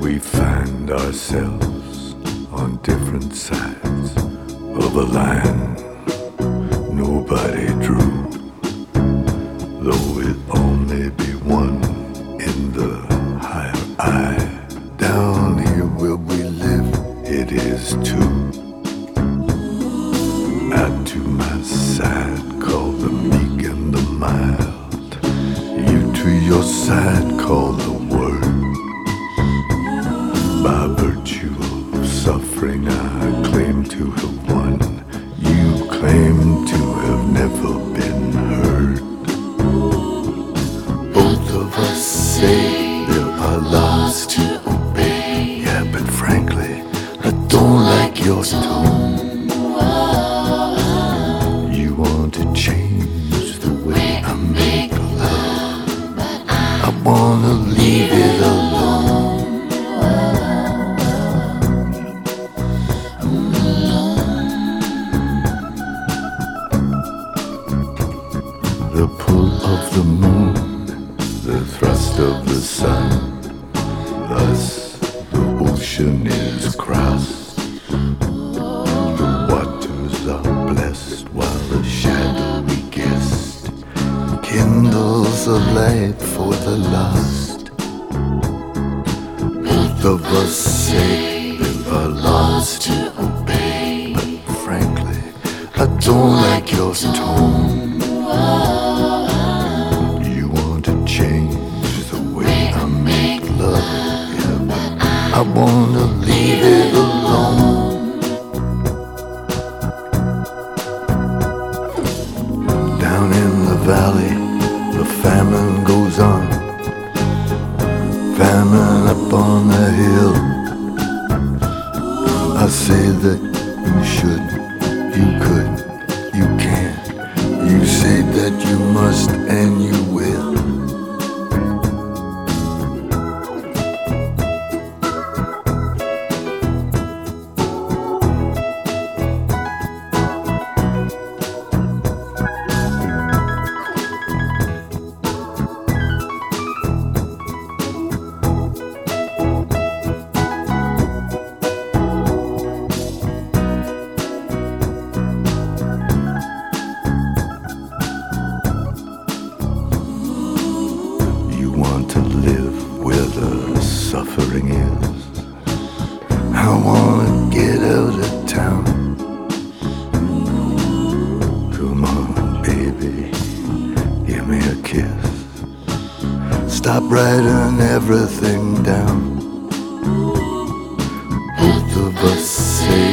We find ourselves on different sides of a line nobody drew. Though it all may be one in the higher eye, down here where we live, it is two. Out to my side, call the meek and the mild. You to your side, call the word. By virtue of suffering, I claim to have won. You claim to have never been heard. Both of us say there are laws to obey. Yeah, but frankly, I don't like your tone. You want to change the way I make love. I wanna leave it alone. The pull of the moon, the thrust of the sun, thus the ocean is crossed. The waters are blessed while the shadowy guest kindles a light for the lost. Both of us say there are laws to obey, but frankly, I don't like your tone. You want to change the way I make love, yeah, but I wanna leave it alone. Down in the valley, the famine goes on. Famine up on the hill. I say that you should, you could, you can. You say that you must and you will. Want to live where the suffering is. I wanna get out of town. Come on, baby, give me a kiss. Stop writing everything down. Both of us say